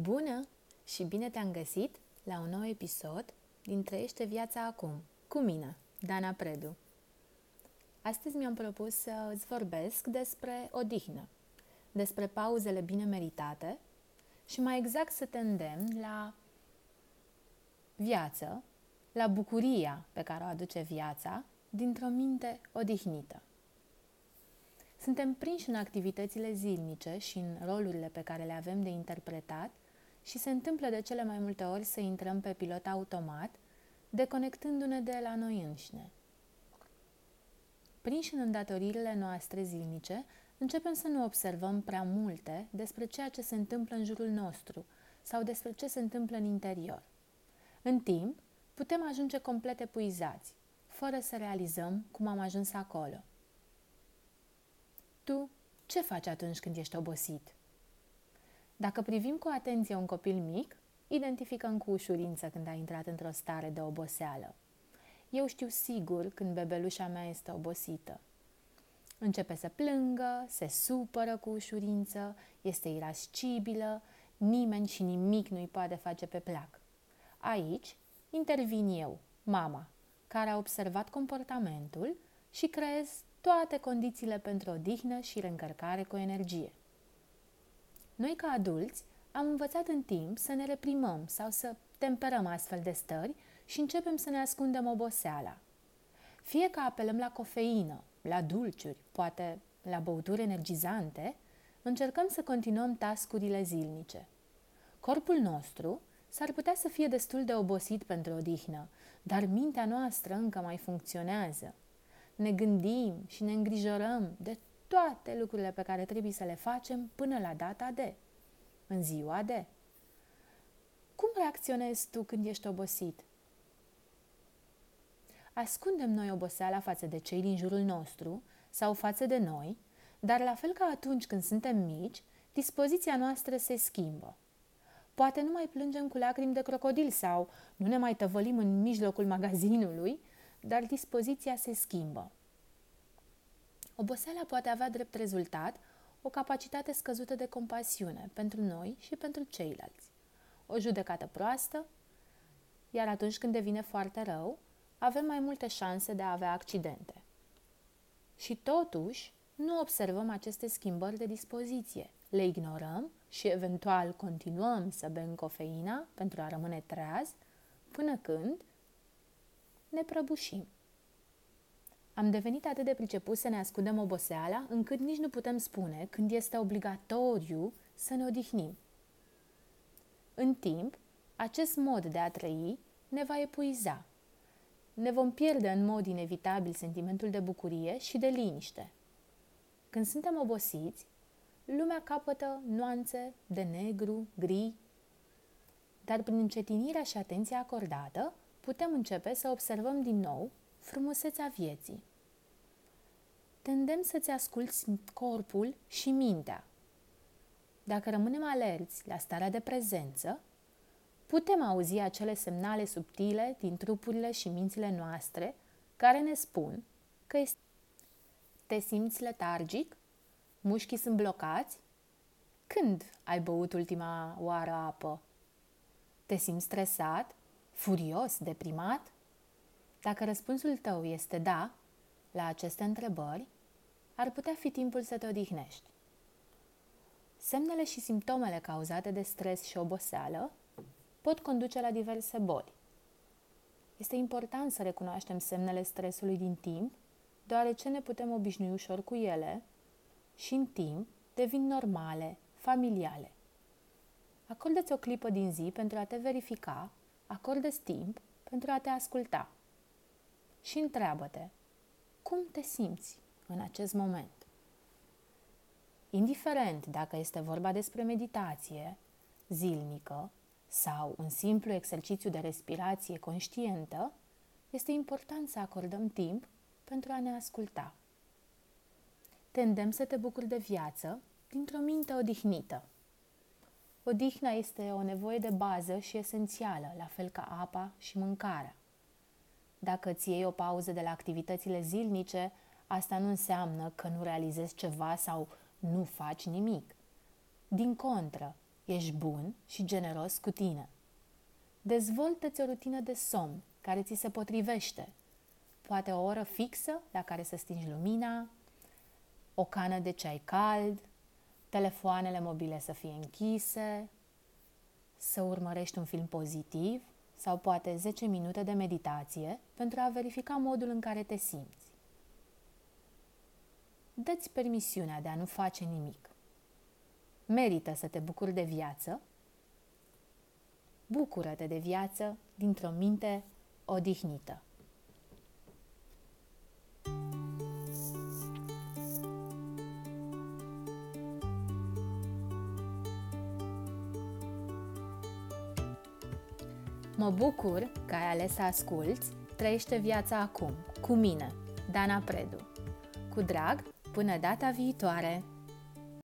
Bună și bine te-am găsit la un nou episod din Trăiește viața acum, cu mine, Dana Predu. Astăzi mi-am propus să îți vorbesc despre odihnă, despre pauzele bine meritate și mai exact să te îndemn la viață, la bucuria pe care o aduce viața dintr-o minte odihnită. Suntem prinși în activitățile zilnice și în rolurile pe care le avem de interpretat și se întâmplă de cele mai multe ori să intrăm pe pilot automat, deconectându-ne de la noi înșine. Prinși în îndatoririle noastre zilnice, începem să nu observăm prea multe despre ceea ce se întâmplă în jurul nostru sau despre ce se întâmplă în interior. În timp, putem ajunge complet epuizați, fără să realizăm cum am ajuns acolo. Tu, ce faci atunci când ești obosit? Dacă privim cu atenție un copil mic, identificăm cu ușurință când a intrat într-o stare de oboseală. Eu știu sigur când bebelușa mea este obosită. Începe să plângă, se supără cu ușurință, este irascibilă, nimeni și nimic nu-i poate face pe plac. Aici intervin eu, mama, care a observat comportamentul și creez toate condițiile pentru odihnă și reîncărcare cu energie. Noi, ca adulți, am învățat în timp să ne reprimăm sau să temperăm astfel de stări și începem să ne ascundem oboseala. Fie că apelăm la cofeină, la dulciuri, poate la băuturi energizante, încercăm să continuăm tascurile zilnice. Corpul nostru s-ar putea să fie destul de obosit pentru odihnă, dar mintea noastră încă mai funcționează. Ne gândim și ne îngrijorăm de toate lucrurile pe care trebuie să le facem până la data de, în ziua de. Cum reacționezi tu când ești obosit? Ascundem noi oboseala față de cei din jurul nostru sau față de noi, dar la fel ca atunci când suntem mici, dispoziția noastră se schimbă. Poate nu mai plângem cu lacrimi de crocodil sau nu ne mai tăvălim în mijlocul magazinului, dar dispoziția se schimbă. Oboseala poate avea drept rezultat o capacitate scăzută de compasiune pentru noi și pentru ceilalți, o judecată proastă, iar atunci când devine foarte rău, avem mai multe șanse de a avea accidente. Și totuși, nu observăm aceste schimbări de dispoziție, le ignorăm și eventual continuăm să bem cofeina pentru a rămâne treaz până când ne prăbușim. Am devenit atât de pricepuți să ne ascundem oboseala, încât nici nu putem spune când este obligatoriu să ne odihnim. În timp, acest mod de a trăi ne va epuiza. Ne vom pierde în mod inevitabil sentimentul de bucurie și de liniște. Când suntem obosiți, lumea capătă nuanțe de negru, gri, dar prin încetinirea și atenția acordată, putem începe să observăm din nou frumusețea vieții. Te îndemn să-ți asculți corpul și mintea. Dacă rămânem alerți la starea de prezență, putem auzi acele semnale subtile din trupurile și mințile noastre care ne spun că te simți letargic, mușchii sunt blocați. Când ai băut ultima oară apă? Te simți stresat, furios, deprimat? Dacă răspunsul tău este da la aceste întrebări, ar putea fi timpul să te odihnești. Semnele și simptomele cauzate de stres și oboseală pot conduce la diverse boli. Este important să recunoaștem semnele stresului din timp, deoarece ne putem obișnui ușor cu ele și în timp devin normale, familiale. Acordă-ți o clipă din zi pentru a te verifica, acordă-ți timp pentru a te asculta și întreabă-te, cum te simți în acest moment? Indiferent dacă este vorba despre meditație zilnică sau un simplu exercițiu de respirație conștientă, este important să acordăm timp pentru a ne asculta. Te îndemn să te bucuri de viață dintr-o minte odihnită. Odihna este o nevoie de bază și esențială, la fel ca apa și mâncarea. Dacă îți iei o pauză de la activitățile zilnice, asta nu înseamnă că nu realizezi ceva sau nu faci nimic. Din contră, Ești bun și generos cu tine. Dezvoltă-ți o rutină de somn care ți se potrivește. Poate o oră fixă la care să stingi lumina, o cană de ceai cald, telefoanele mobile să fie închise, să urmărești un film pozitiv sau poate 10 minute de meditație pentru a verifica modul în care te simți. Dă-ți permisiunea de a nu face nimic. Merită să te bucuri de viață. Bucură-te de viață dintr-o minte odihnită. Mă bucur că ai ales să asculți Trăiește viața acum, cu mine, Dana Predu. Cu drag, până data viitoare!